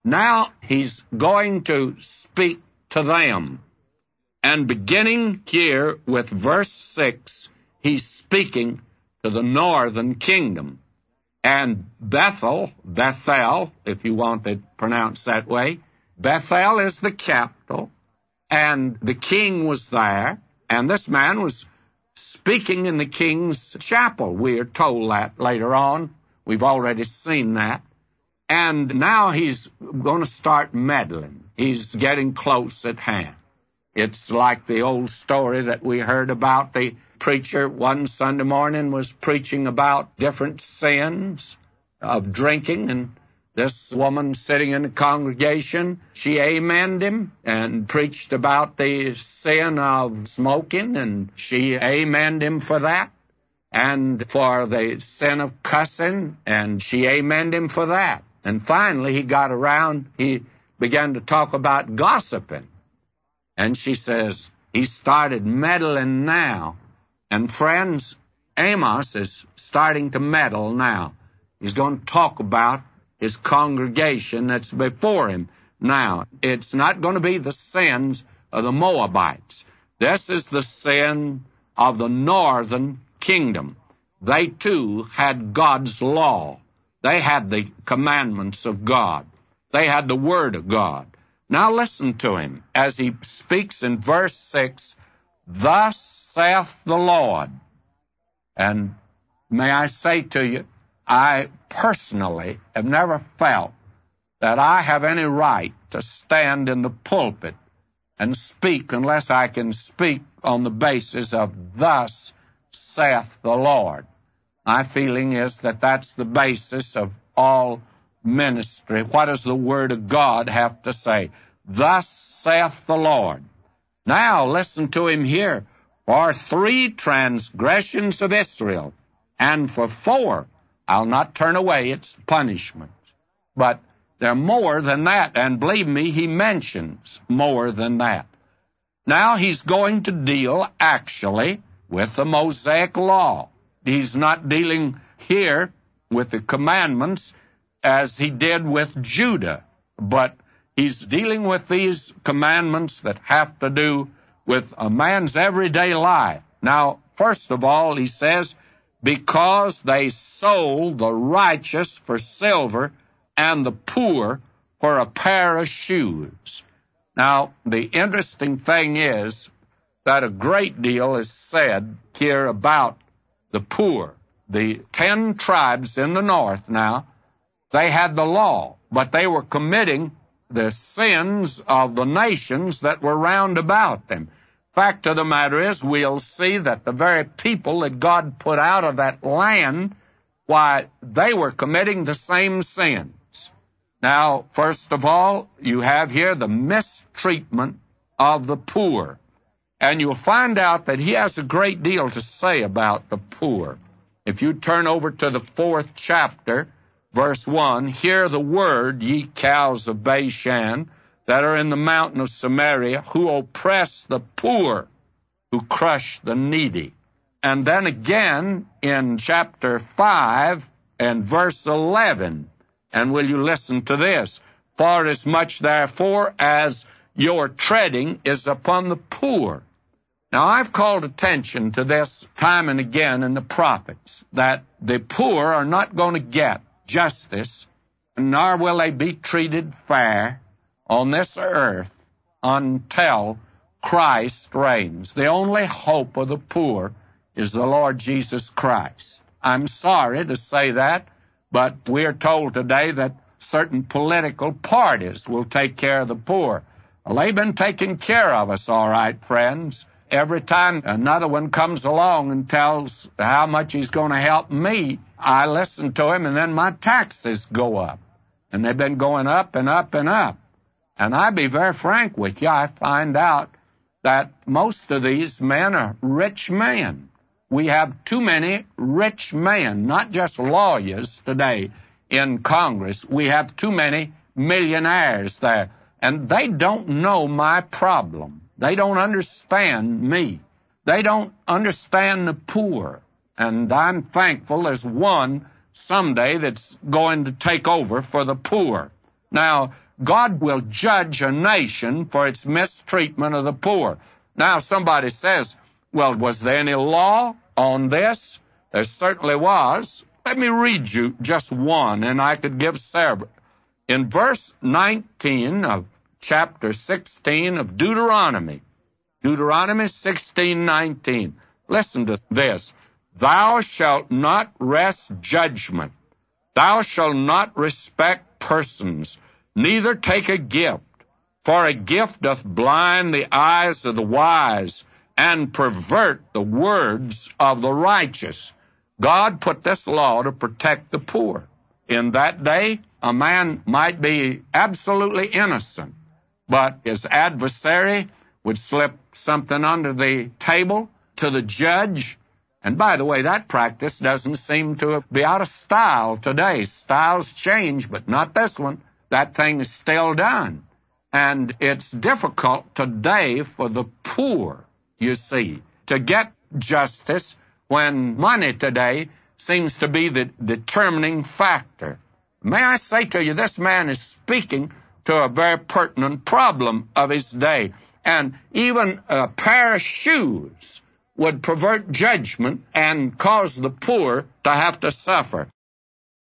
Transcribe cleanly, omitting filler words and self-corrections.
Now he's going to speak to them. And beginning here with verse 6, he's speaking to the northern kingdom. And Bethel, if you want it pronounced that way, Bethel is the capital, and the king was there, and this man was speaking in the king's chapel. We are told that later on. We've already seen that. And now he's going to start meddling. He's getting close at hand. It's like the old story that we heard about. The preacher one Sunday morning was preaching about different sins of drinking, and this woman sitting in the congregation, she amened him and preached about the sin of smoking, and she amened him for that, and for the sin of cussing, and she amened him for that. And finally he began to talk about gossiping. And she says, he started meddling now. And friends, Amos is starting to meddle now. He's going to talk about his congregation that's before him now. It's not going to be the sins of the Moabites. This is the sin of the northern kingdom. They too had God's law. They had the commandments of God. They had the Word of God. Now listen to him as he speaks in verse 6, "Thus saith the Lord." And may I say to you, I personally have never felt that I have any right to stand in the pulpit and speak unless I can speak on the basis of "Thus saith the Lord." My feeling is that that's the basis of all ministry. What does the Word of God have to say? Thus saith the Lord. Now listen to him here. For 3 transgressions of Israel, and for 4, I'll not turn away its punishment. But they're more than that, and believe me, he mentions more than that. Now he's going to deal actually with the Mosaic law. He's not dealing here with the commandments as he did with Judah, but he's dealing with these commandments that have to do with a man's everyday life. Now, first of all, he says, because they sold the righteous for silver and the poor for a pair of shoes. Now, the interesting thing is that a great deal is said here about the poor. The 10 tribes in the north now, they had the law, but they were committing the sins of the nations that were round about them. Fact of the matter is, we'll see that the very people that God put out of that land, why, they were committing the same sins. Now, first of all, you have here the mistreatment of the poor. And you'll find out that he has a great deal to say about the poor. If you turn over to the 4th chapter, verse 1, "Hear the word, ye cows of Bashan, that are in the mountain of Samaria, who oppress the poor, who crush the needy." And then again in chapter 5 and verse 11, and will you listen to this? "For as much therefore as your treading is upon the poor." Now, I've called attention to this time and again in the prophets, that the poor are not going to get justice, nor will they be treated fair on this earth until Christ reigns. The only hope of the poor is the Lord Jesus Christ. I'm sorry to say that, but we are told today that certain political parties will take care of the poor. Well, they've been taking care of us, all right, friends. Every time another one comes along and tells how much he's going to help me, I listen to him, and then my taxes go up. And they've been going up and up and up. And I'll be very frank with you, I find out that most of these men are rich men. We have too many rich men, not just lawyers today in Congress. We have too many millionaires there. And they don't know my problem. They don't understand me. They don't understand the poor. And I'm thankful there's one someday that's going to take over for the poor. Now, God will judge a nation for its mistreatment of the poor. Now, somebody says, well, was there any law on this? There certainly was. Let me read you just one, and I could give several. In verse 19 of chapter 16 of Deuteronomy 16:19, listen to this. Thou shalt not wrest judgment. Thou shalt not respect persons, neither take a gift. For a gift doth blind the eyes of the wise, and pervert the words of the righteous. God put this law to protect the poor. In that day, a man might be absolutely innocent, but his adversary would slip something under the table to the judge. And by the way, that practice doesn't seem to be out of style today. Styles change, but not this one. That thing is still done. And it's difficult today for the poor, you see, to get justice when money today seems to be the determining factor. May I say to you, this man is speaking to a very pertinent problem of his day. And even a pair of shoes would pervert judgment and cause the poor to have to suffer.